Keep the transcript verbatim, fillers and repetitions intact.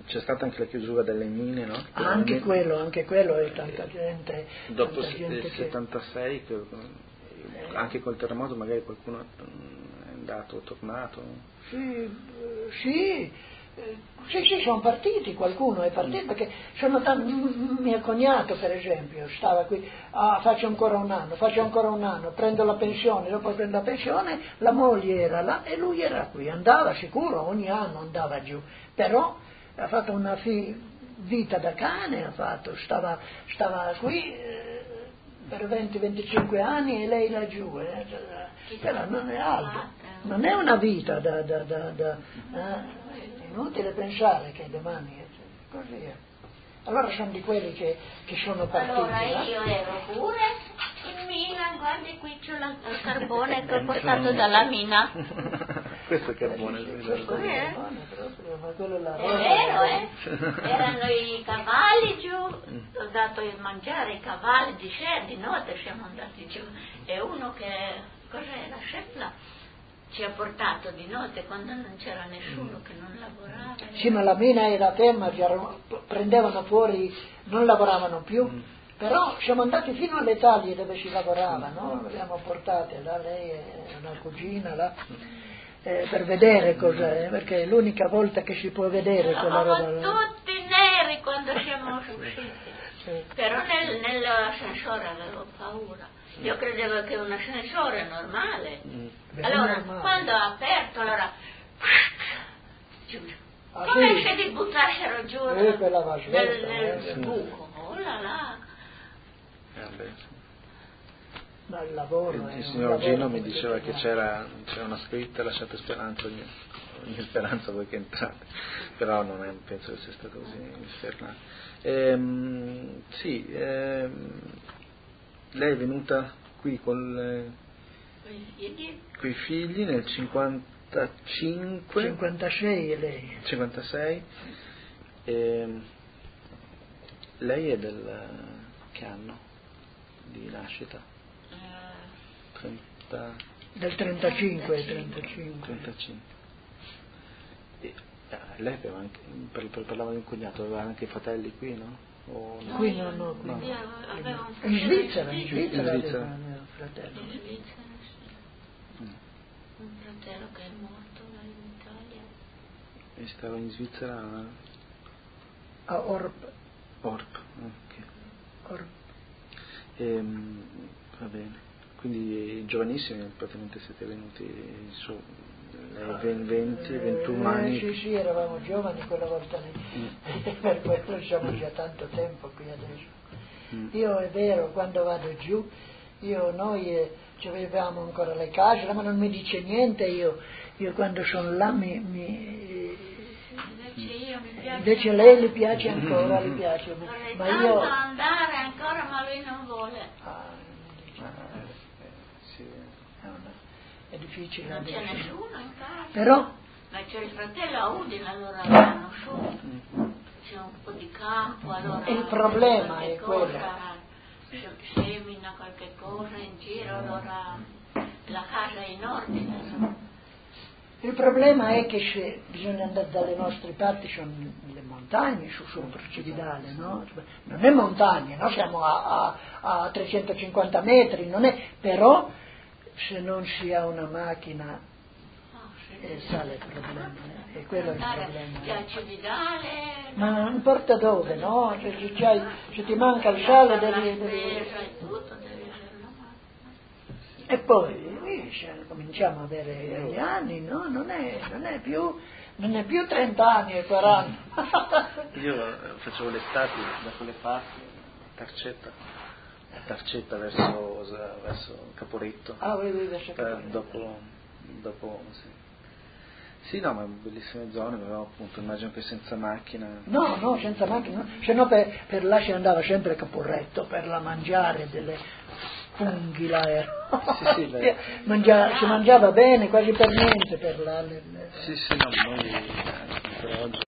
c'è stata anche la chiusura delle mine, no? Ah, anche quello, anche quello è tanta gente. Dopo tanta gente il che... settantasei, che, anche col terremoto magari qualcuno è andato, tornato. Sì, sì, sì, sì, sono partiti, qualcuno è partito, perché sono tanti, mio cognato per esempio stava qui, ah, faccio ancora un anno, faccio ancora un anno, prendo la pensione, dopo prendo la pensione, la moglie era là e lui era qui, andava sicuro, ogni anno andava giù, però ha fatto una fi- vita da cane, ha fatto, stava, stava qui eh, per venti venticinque anni e lei laggiù, eh, però non è altro, non è una vita da... da, da, da eh, inutile pensare che domani è così è. Allora sono di quelli che, che sono partiti. Allora io ero pure in mina, guardi qui c'è la, il carbone che ho portato dalla mina. Questo è carbone, sì, sì, questo è eh? carbone proprio, ma quello è la È roba. vero, eh? Erano i cavalli giù, ho dato il mangiare ai cavalli di sera, di notte siamo andati giù, e uno che, cos'era, Scepla, ci ha portato di notte quando non c'era nessuno che non lavorava. Sì, ma la mina era ferma, prendevano fuori, non lavoravano più, però siamo andati fino alle taglie dove si lavorava, no? Le abbiamo portate là, lei e una cugina là, eh, per vedere cos'è, perché è l'unica volta che si può vedere quella roba là. Eravamo tutti neri quando siamo usciti, però nel, nell'ascensore avevo paura. Io credevo che un ascensore normale. Mm. Allora, normale. Quando ho aperto, allora giù. Ah, come sì? Se li buttassero giù eh, nel, nel, nel eh, buco. Oh là là. Eh, ma il lavoro il, è il signor Gino mi diceva che no. c'era, c'era una scritta: lasciate speranza, ogni, ogni speranza voi che entrate, però non è, penso che sia stato così infernale. Ehm, sì, ehm, lei è venuta qui con i figli nel cinquantacinque, cinquantasei è lei. cinquantasei. E lei è del che anno di nascita? trenta Del trentacinque, trentacinque. trentacinque. E, eh, lei aveva anche, per, per, parlava di un cognato, aveva anche fratelli qui, no? O no? Qui no, no, qui no. no. no. In Svizzera, in Svizzera, in Svizzera. aveva mio fratello. In Svizzera, sì. Mm. Un fratello che è morto in Italia. E stava in Svizzera a, a Orp. Orp, ok. Orp. E, va bene. Quindi giovanissimi praticamente siete venuti su venti ventuno anni. Eh, sì, sì, eravamo giovani quella volta lì, mm. Per quello siamo già tanto tempo qui adesso. Mm. Io è vero, quando vado giù, io, noi eh, ci avevamo ancora le case, ma non mi dice niente, io, io quando sono là mi... mi invece io mi piace invece a lei le piace ancora, le piace. Vorrei ma tanto io... andare ancora, ma lui non vuole. Ah, Sì. È difficile non adesso. c'è nessuno in casa, però ma c'è il fratello a Udine, allora vanno su, c'è un po' di campo, allora il problema è cosa, quello, semina qualche cosa in giro, allora la casa è in ordine. Il problema è che se bisogna andare dalle nostre parti, sono le montagne su sopra Cividale, no? Non è montagna, no? Siamo a, a, a trecentocinquanta metri, non è, però se non si ha una macchina eh, sale il problema, eh? E quello è il problema. C'è a Cividale, ma non importa dove, no? Se, se, c'hai, se ti manca il sale devi, devi... E poi cominciamo a avere gli anni, no? Non è, non è più non è più trenta anni e quaranta. Io facevo le estati da quelle parti, Tarcetta, Tarcetta verso, verso Caporetto. Ah, oui, oui, verso Caporetto. Dopo, dopo sì. Sì, no, ma bellissime zone, però appunto immagino che senza macchina. No, no, senza macchina, no. Se no per, per là si andava sempre a Caporetto per la mangiare delle funghi là. Sì, sì, Mangia, si mangiava bene, quasi per niente per là. Le, le... Sì, sì, no, noi per oggi.